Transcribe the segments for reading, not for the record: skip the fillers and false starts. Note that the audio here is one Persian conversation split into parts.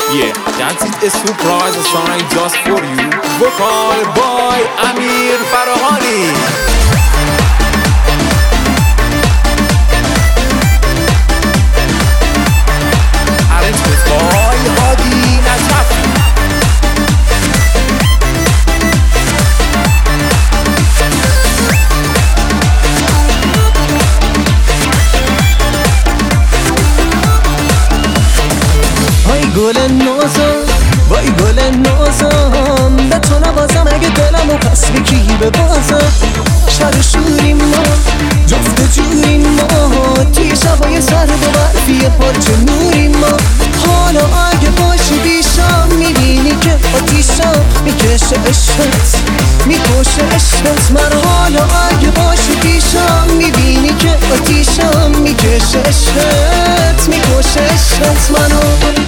Yeah, that is a surprise assigned just for you. Vocal by Amir Farahani. گل نازم وای گل نازم به تو نبازم اگه دلمو پس بکی ببازم شر شوریم ما جفت جوریم ما توی شبای سرد و برفی پارچه نوریم ما حالا اگه باشی بیشم میبینی که آتیشم میکشه عشقت میکشه عشقت من حالا اگه باشی بیشم میبینی که آتیشم میکشه عشقت میکشه عشقت منو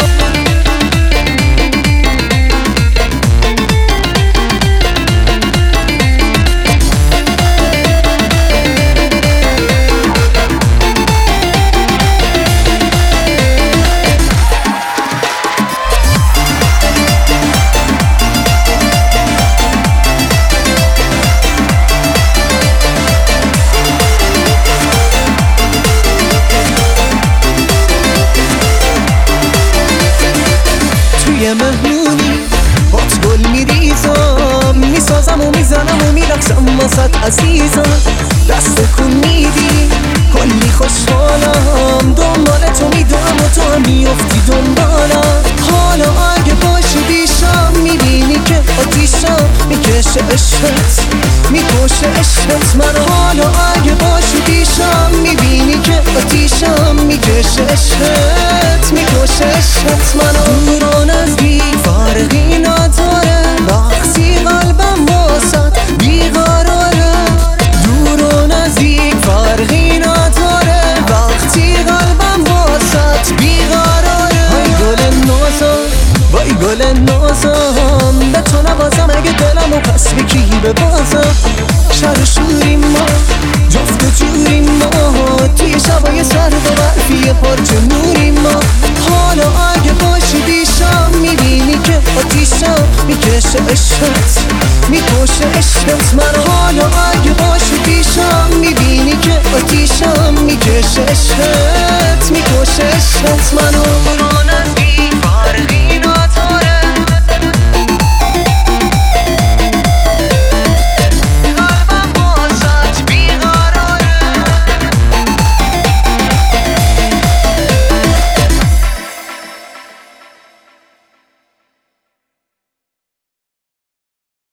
یه مهمونی بات گل میریزم میسازم و میزنم و میرقصم واسط عزیزم دست کن میدی کلی خوشحالم دنبال تو میدم و تو هم میافتی دنبالم حالا اگه باشی بیشم میبینی که آتیشم میکشه عشقت میکشه عشقت من حالا اگه باشی بیشم میبینی که آتیشم میکشه عشقت میکشه عشقت منو دور و نزدیک فرقی نداره وقتی قلبم واسط بیقراره دور و نزدیک فرقی نداره وقتی قلبم واسط بیقراره وای گل نازم وای گل نازم به تو نبازم اگه دلمو پس بکی ببازم شر شوریم ما جفت جوریم ما توی شبای سرد و برفی پارچه نوریم ما حالا اگه باشی بیشم میبینی که آتیشم میکشه عشقت میکشه عشقت من حالا اگه باشی بیشم میبینی که آتیشم میکشه عشقت میکشه عشقت منو